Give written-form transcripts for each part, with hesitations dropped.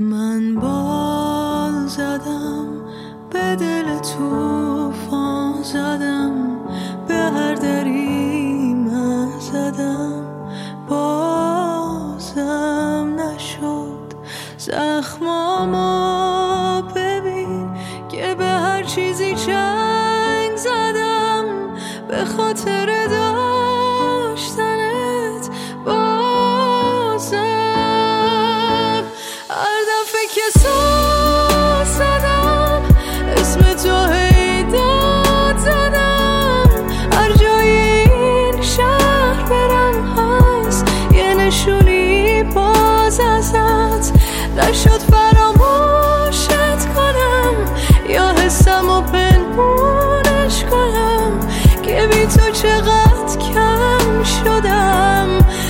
من بال زدم، به دل طوفان زدم، به هر دری من زدم، بازم نشد. زخمامو ببین که به هر چیزی چنگ زدم، به خاطر داشتنت بازم. هر دفعه که ساز زدم اسم تو هی داد زدم، هر جای این شهر برم هست یه نشونی باز ازت. نشد فراموشت کنم یا حسمو پنهونش کنم که بی تو چقدر کم شدم.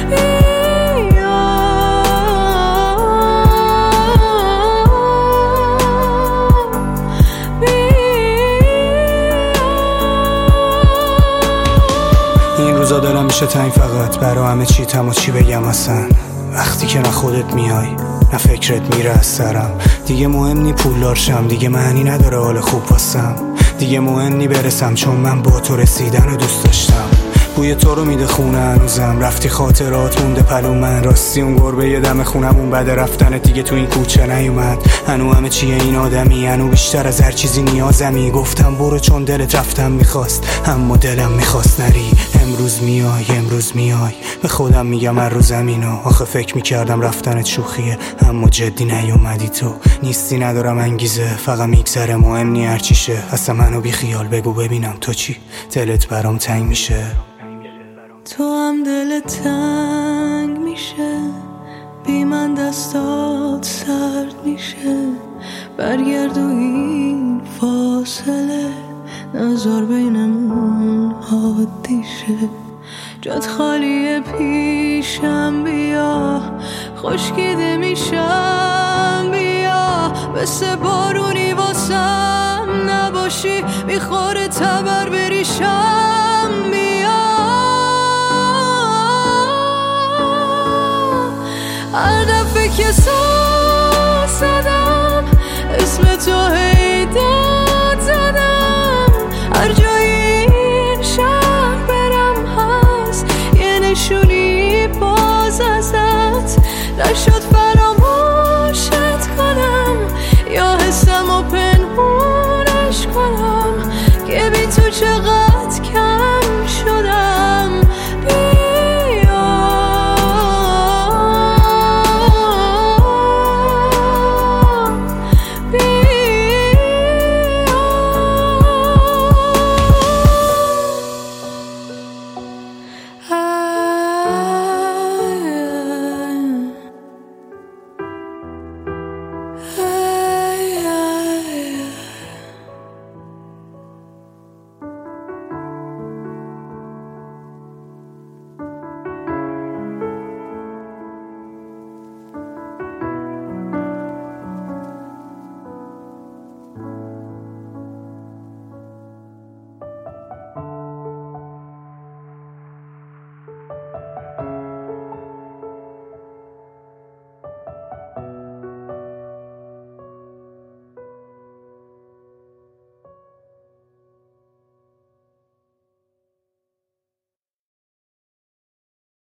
این روزا دلم میشه تنگ فقط برا همه چی، تمام چی بگم اصلا. وقتی که نه خودت میای نه فکرت میره از سرم. دیگه مهم نی پولدار شم، دیگه معنی نداره حال خوب واسم. دیگه مهم نی برسم چون من با تو رسیدن رو دوست داشتم. بوی تو رو میده خونه هنوزم، رفتی خاطرات مونده پلو من. راستی اون گربه یه دم خونمون بعد رفتنت دیگه تو این کوچه نیومد. هنو همه چیه این آدمی، هنو بیشتر از هر چیزی نیازمی. گفتم برو چون دلت رفتم میخواست، اما دلم میخواست نری. امروز میای امروز میای، به خودم میگم هر روز اینو. آخه فکر میکردم رفتنت شوخیه اما جدی نیومدی. تو نیستی ندارم انگیزه، فقط میگذره مهم نی هر چی شه. اصلا منو بی خیال بگو ببینم تو چی، دلت برام تنگ میشه. تو هم دلت تنگ میشه، بی من دستات سرد میشه. برگرد و این فاصله نذار بینمون عادی شه. جات خالیه پیشم بیا، خشکیده میشم بیا. مثل بارونی واسم نباشی، میخوره تبر بریشم بیا. هر دفعه که